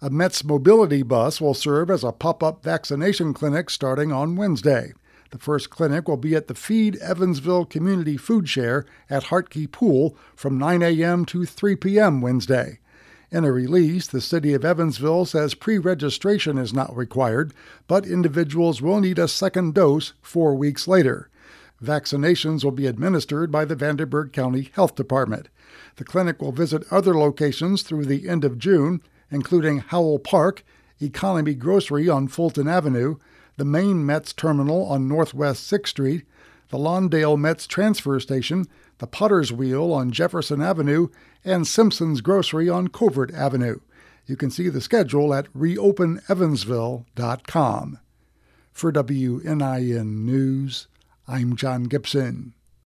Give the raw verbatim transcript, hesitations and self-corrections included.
A Mets mobility bus will serve as a pop-up vaccination clinic starting on Wednesday. The first clinic will be at the Feed Evansville Community Food Share at Hartke Pool from nine a.m. to three p.m. Wednesday. In a release, the City of Evansville says pre-registration is not required, but individuals will need a second dose four weeks later. Vaccinations will be administered by the Vanderburgh County Health Department. The clinic will visit other locations through the end of June, including Howell Park, Economy Grocery on Fulton Avenue, the main Mets terminal on Northwest sixth Street, the Lawndale Mets transfer station, the Potter's Wheel on Jefferson Avenue, and Simpson's Grocery on Covert Avenue. You can see the schedule at reopen evansville dot com. For W N I N News, I'm John Gibson.